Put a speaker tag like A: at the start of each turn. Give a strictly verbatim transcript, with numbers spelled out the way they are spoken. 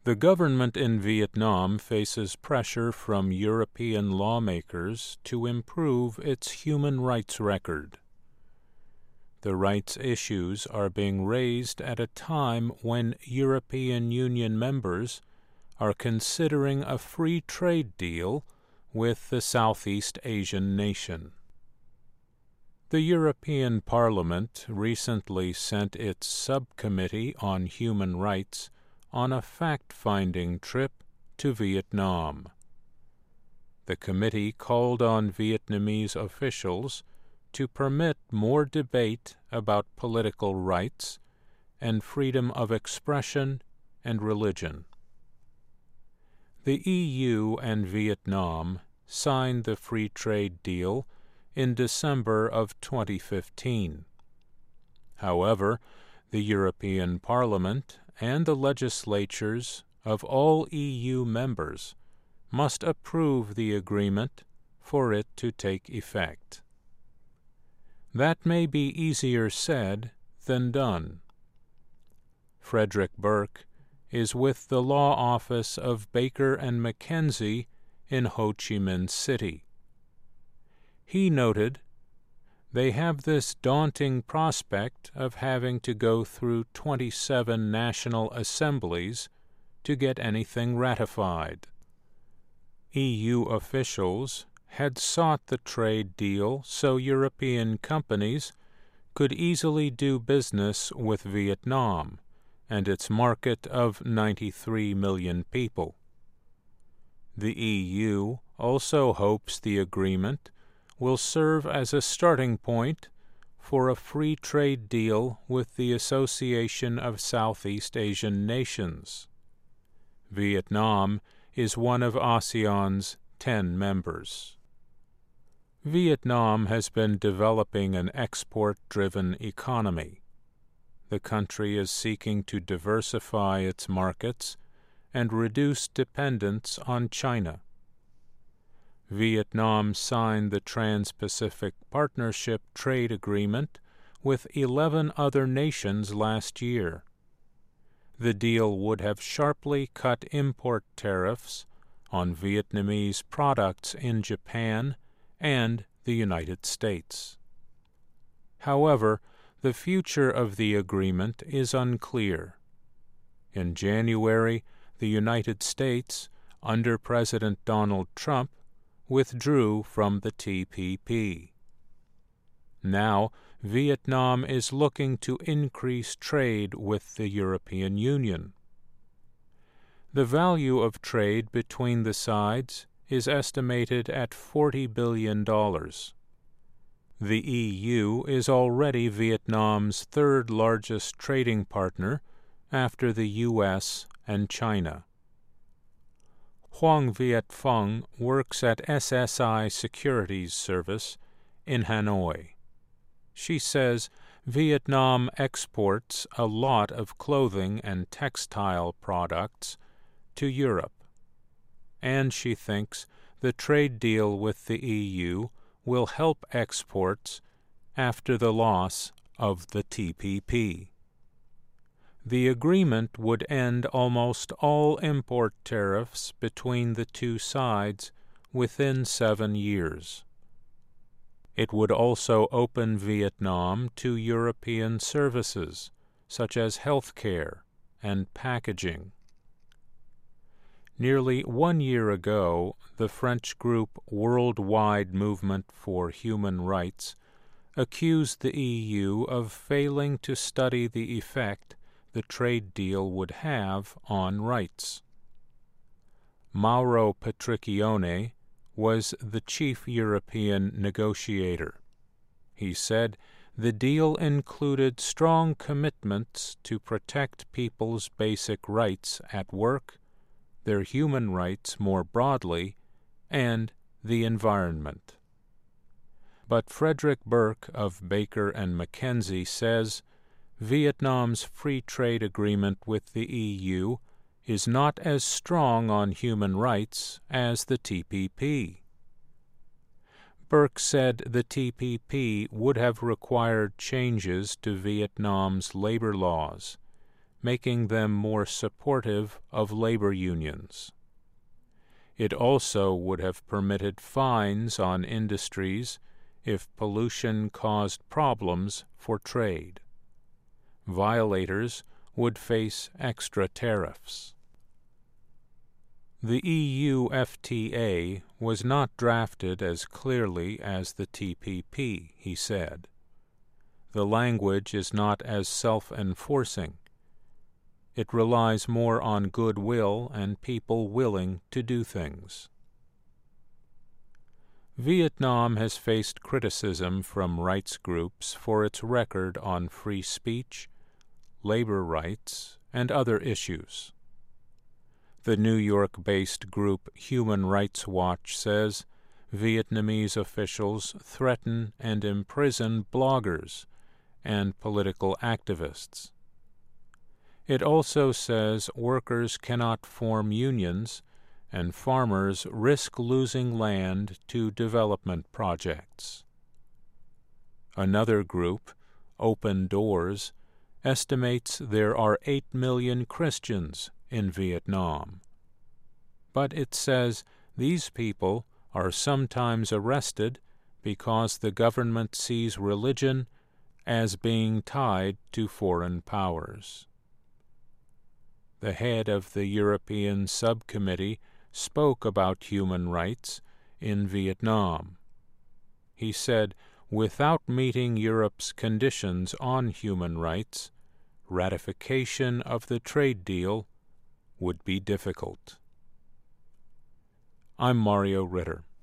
A: The government in Vietnam faces pressure from European lawmakers to improve its human rights record. The rights issues are being raised at a time when European Union members are considering a free trade deal with the Southeast Asian nation. The European Parliament recently sent its Subcommittee on Human Rights on a fact-finding trip to Vietnam. The committee called on Vietnamese officials to permit more debate about political rights and freedom of expression and religion. The E U and Vietnam signed the free trade deal in December of twenty fifteen. However, the European Parliament and the legislatures of all E U members must approve the agreement for it to take effect. That may be easier said than done. Frederick Burke is with the law office of Baker and McKenzie in Ho Chi Minh City. He noted, "They have this daunting prospect of having to go through twenty-seven national assemblies to get anything ratified." E U officials had sought the trade deal so European companies could easily do business with Vietnam and its market of ninety-three million people. The E U also hopes the agreement will serve as a starting point for a free trade deal with the Association of Southeast Asian Nations. Vietnam is one of ASEAN's ten members. Vietnam has been developing an export-driven economy. The country is seeking to diversify its markets and reduce dependence on China. Vietnam signed the Trans-Pacific Partnership Trade Agreement with eleven other nations last year. The deal would have sharply cut import tariffs on Vietnamese products in Japan and the United States. However, the future of the agreement is unclear. In January, the United States, under President Donald Trump, withdrew from the T P P. Now, Vietnam is looking to increase trade with the European Union. The value of trade between the sides is estimated at forty billion dollars. The E U is already Vietnam's third largest trading partner after the U S and China. Hoang Viet Phung works at S S I Securities Service in Hanoi. She says Vietnam exports a lot of clothing and textile products to Europe, and she thinks the trade deal with the E U will help exports after the loss of the T P P. The agreement would end almost all import tariffs between the two sides within seven years. It would also open Vietnam to European services, such as health care and packaging. Nearly one year ago, the French group Worldwide Movement for Human Rights accused the E U of failing to study the effect the trade deal would have on rights. Mauro Petricchione was the chief European negotiator. He said the deal included strong commitments to protect people's basic rights at work, their human rights more broadly, and the environment. But Frederick Burke of Baker and McKenzie says Vietnam's free trade agreement with the E U is not as strong on human rights as the T P P. Burke said the T P P would have required changes to Vietnam's labor laws, making them more supportive of labor unions. It also would have permitted fines on industries if pollution caused problems for trade. Violators would face extra tariffs. The E U F T A was not drafted as clearly as the T P P, he said. The language is not as self-enforcing. It relies more on goodwill and people willing to do things. Vietnam has faced criticism from rights groups for its record on free speech, labor rights, and other issues. The New York-based group Human Rights Watch says Vietnamese officials threaten and imprison bloggers and political activists. It also says workers cannot form unions and farmers risk losing land to development projects. Another group, Open Doors, estimates there are eight million Christians in Vietnam. But it says these people are sometimes arrested because the government sees religion as being tied to foreign powers. The head of the European Subcommittee spoke about human rights in Vietnam. He said, without meeting Europe's conditions on human rights, ratification of the trade deal would be difficult. I'm Mario Ritter.